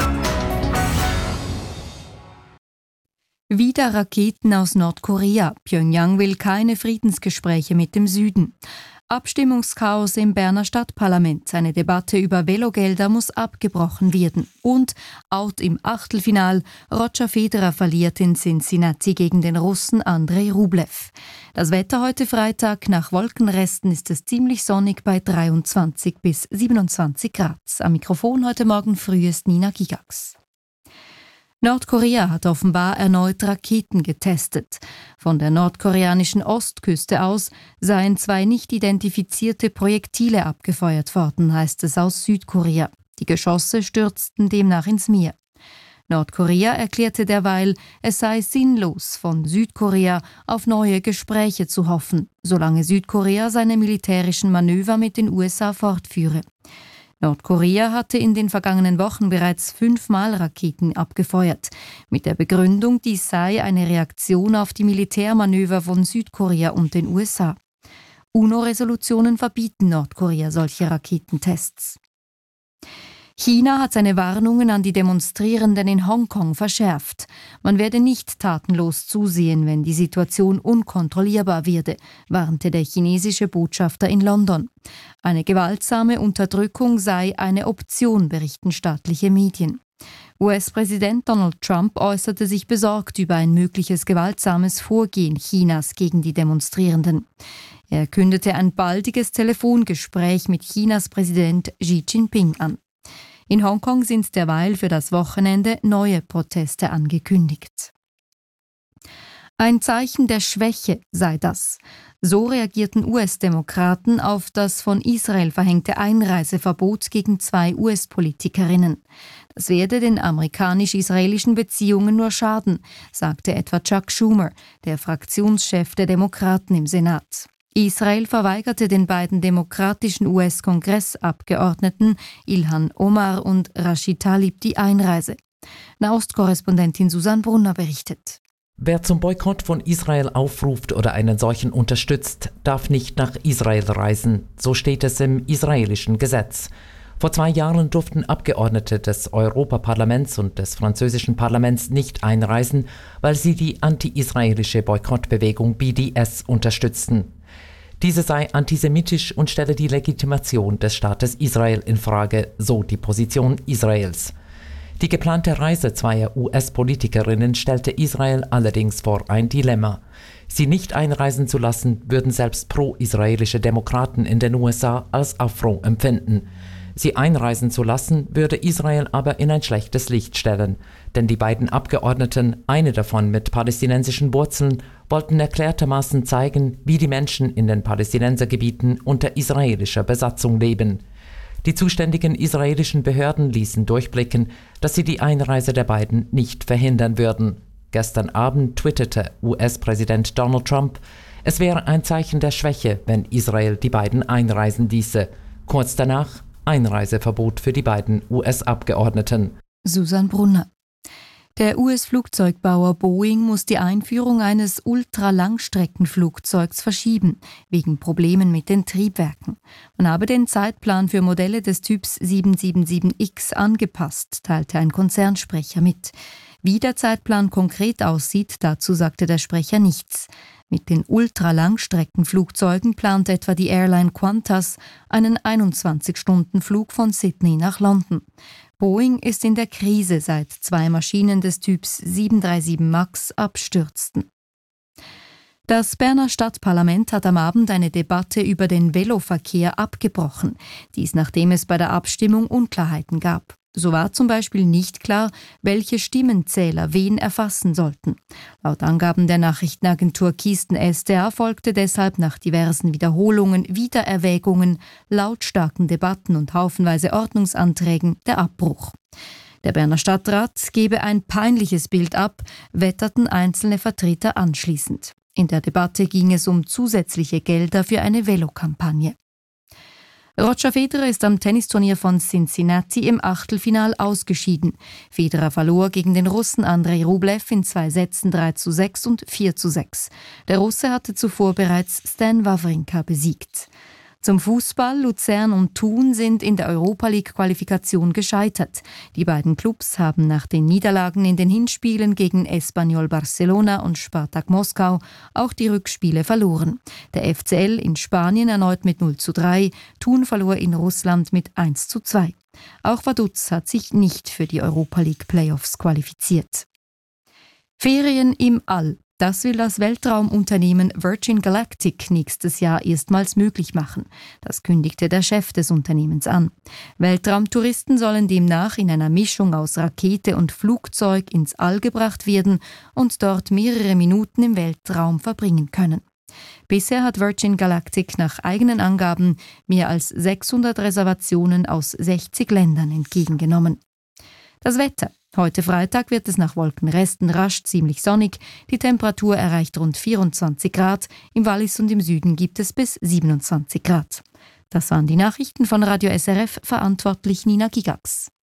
Wieder Raketen aus Nordkorea. Pjöngjang will keine Friedensgespräche mit dem Süden. Abstimmungschaos im Berner Stadtparlament. Eine Debatte über Velogelder muss abgebrochen werden. Und out im Achtelfinal. Roger Federer verliert in Cincinnati gegen den Russen Andrei Rublev. Das Wetter heute Freitag. Nach Wolkenresten ist es ziemlich sonnig bei 23 bis 27 Grad. Am Mikrofon heute Morgen früh ist Nina Gigax. Nordkorea hat offenbar erneut Raketen getestet. Von der nordkoreanischen Ostküste aus seien 2 nicht identifizierte Projektile abgefeuert worden, heißt es aus Südkorea. Die Geschosse stürzten demnach ins Meer. Nordkorea erklärte derweil, es sei sinnlos, von Südkorea auf neue Gespräche zu hoffen, solange Südkorea seine militärischen Manöver mit den USA fortführe. Nordkorea hatte in den vergangenen Wochen bereits 5-mal Raketen abgefeuert, mit der Begründung, dies sei eine Reaktion auf die Militärmanöver von Südkorea und den USA. UNO-Resolutionen verbieten Nordkorea solche Raketentests. China hat seine Warnungen an die Demonstrierenden in Hongkong verschärft. Man werde nicht tatenlos zusehen, wenn die Situation unkontrollierbar werde, warnte der chinesische Botschafter in London. Eine gewaltsame Unterdrückung sei eine Option, berichten staatliche Medien. US-Präsident Donald Trump äußerte sich besorgt über ein mögliches gewaltsames Vorgehen Chinas gegen die Demonstrierenden. Er kündete ein baldiges Telefongespräch mit Chinas Präsident Xi Jinping an. In Hongkong sind derweil für das Wochenende neue Proteste angekündigt. Ein Zeichen der Schwäche sei das. So reagierten US-Demokraten auf das von Israel verhängte Einreiseverbot gegen 2 US-Politikerinnen. Das werde den amerikanisch-israelischen Beziehungen nur schaden, sagte etwa Chuck Schumer, der Fraktionschef der Demokraten im Senat. Israel verweigerte den beiden demokratischen US-Kongressabgeordneten Ilhan Omar und Rashid Tlaib die Einreise. Nahostkorrespondentin Susanne Brunner berichtet. Wer zum Boykott von Israel aufruft oder einen solchen unterstützt, darf nicht nach Israel reisen. So steht es im israelischen Gesetz. Vor 2 Jahren durften Abgeordnete des Europaparlaments und des französischen Parlaments nicht einreisen, weil sie die anti-israelische Boykottbewegung BDS unterstützten. Diese sei antisemitisch und stelle die Legitimation des Staates Israel in Frage, so die Position Israels. Die geplante Reise 2 US-Politikerinnen stellte Israel allerdings vor ein Dilemma. Sie nicht einreisen zu lassen, würden selbst pro-israelische Demokraten in den USA als Affront empfinden. Sie einreisen zu lassen, würde Israel aber in ein schlechtes Licht stellen, denn die beiden Abgeordneten, eine davon mit palästinensischen Wurzeln, wollten erklärtermaßen zeigen, wie die Menschen in den Palästinensergebieten unter israelischer Besatzung leben. Die zuständigen israelischen Behörden ließen durchblicken, dass sie die Einreise der beiden nicht verhindern würden. Gestern Abend twitterte US-Präsident Donald Trump, es wäre ein Zeichen der Schwäche, wenn Israel die beiden einreisen ließe. Kurz danach Einreiseverbot für die beiden US-Abgeordneten. Susanne Brunner. Der US-Flugzeugbauer Boeing muss die Einführung eines Ultralangstreckenflugzeugs verschieben, wegen Problemen mit den Triebwerken. Man habe den Zeitplan für Modelle des Typs 777X angepasst, teilte ein Konzernsprecher mit. Wie der Zeitplan konkret aussieht, dazu sagte der Sprecher nichts. Mit den Ultralangstreckenflugzeugen plant etwa die Airline Qantas einen 21-Stunden-Flug von Sydney nach London. Boeing ist in der Krise, seit 2 Maschinen des Typs 737 MAX abstürzten. Das Berner Stadtparlament hat am Abend eine Debatte über den Veloverkehr abgebrochen. Dies nachdem es bei der Abstimmung Unklarheiten gab. So war zum Beispiel nicht klar, welche Stimmenzähler wen erfassen sollten. Laut Angaben der Nachrichtenagentur Kisten-SDA folgte deshalb nach diversen Wiederholungen, Wiedererwägungen, lautstarken Debatten und haufenweise Ordnungsanträgen der Abbruch. Der Berner Stadtrat gebe ein peinliches Bild ab, wetterten einzelne Vertreter anschließend. In der Debatte ging es um zusätzliche Gelder für eine Velokampagne. Roger Federer ist am Tennisturnier von Cincinnati im Achtelfinal ausgeschieden. Federer verlor gegen den Russen Andrei Rublev in 2 Sätzen 3:6 und 4:6. Der Russe hatte zuvor bereits Stan Wawrinka besiegt. Zum Fußball: Luzern und Thun sind in der Europa-League-Qualifikation gescheitert. Die beiden Clubs haben nach den Niederlagen in den Hinspielen gegen Espanyol Barcelona und Spartak Moskau auch die Rückspiele verloren. Der FCL in Spanien erneut mit 0:3, Thun verlor in Russland mit 1:2. Auch Vaduz hat sich nicht für die Europa-League-Playoffs qualifiziert. Ferien im All. Das will das Weltraumunternehmen Virgin Galactic nächstes Jahr erstmals möglich machen. Das kündigte der Chef des Unternehmens an. Weltraumtouristen sollen demnach in einer Mischung aus Rakete und Flugzeug ins All gebracht werden und dort mehrere Minuten im Weltraum verbringen können. Bisher hat Virgin Galactic nach eigenen Angaben mehr als 600 Reservationen aus 60 Ländern entgegengenommen. Das Wetter. Heute Freitag wird es nach Wolkenresten rasch ziemlich sonnig. Die Temperatur erreicht rund 24 Grad. Im Wallis und im Süden gibt es bis 27 Grad. Das waren die Nachrichten von Radio SRF, verantwortlich Nina Gigax.